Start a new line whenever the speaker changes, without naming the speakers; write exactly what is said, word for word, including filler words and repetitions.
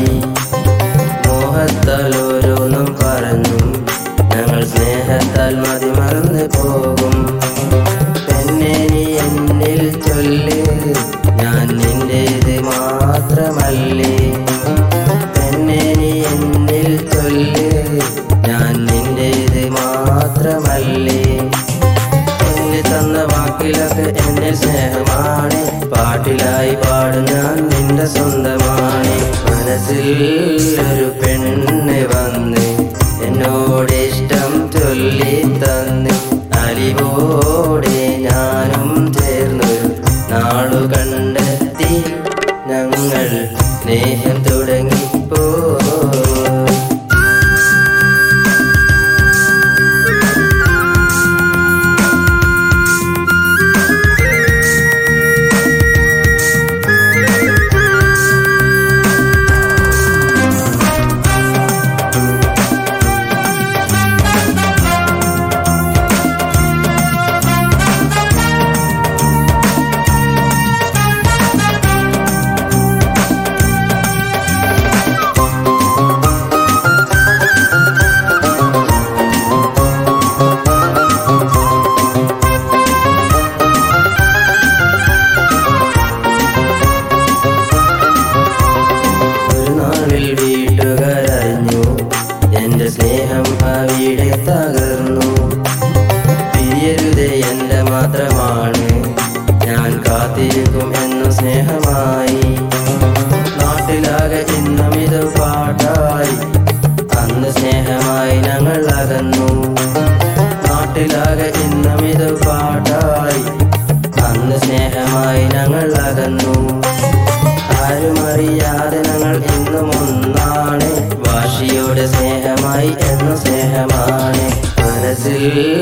മോഹത്താൽ ഓരോന്നും പറഞ്ഞു ഞങ്ങൾ സ്നേഹത്താൽ മതിമറന്നു പോകും. പെണ്ണെ നീ എന്നിൽ ചൊല്ല് ഞാൻ നിന്റേത് മാത്രമല്ലേ. പെണ്ണെ നീ എന്നിൽ ചൊല്ല് ഞാൻ നിന്റേത് മാത്രമല്ലേ. എന്നെ തന്ന വാക്കിലൊക്കെ എന്നെ സ്നേഹമാണ്. പാട്ടിലായി പാടും ഞാൻ നിന്റെ സ്വന്തമാണ്. മനസ്സിൽ ഒരു പെണ്ണ് വന്ന് എന്നോട് ഇഷ്ടം ചൊല്ലി തന്ന് അലിവോടെ ഞാനും ചേർന്നൊരു നാളു കണ്ടെത്തി. ഞങ്ങൾ സ്നേഹം തുടങ്ങിപ്പോ. വീട്ടുകാരറിഞ്ഞു എന്റെ സ്നേഹം അവിടെ തകർന്നു. പിരിയരുതേ എന്റെ മാത്രമാണ് ഞാൻ കാത്തിരിക്കും എന്നു സ്നേഹമായി. നാട്ടിലാകെ ഇന്നും ഇത് പാട്ടായി അന്ന് സ്നേഹമായി ഞങ്ങൾ അകന്നു. നാട്ടിലാകെ ഇന്നും ഇത് പാട്ടായി അന്ന് സ്നേഹമായി ഞങ്ങൾ അകന്നു. ആരുമറിയാതെ ഞങ്ങൾ ഇന്നും ഒന്നാണ്. വാശിയോടെ സ്നേഹമായി എന്നു സ്നേഹമാണ്. മനസ്സിൽ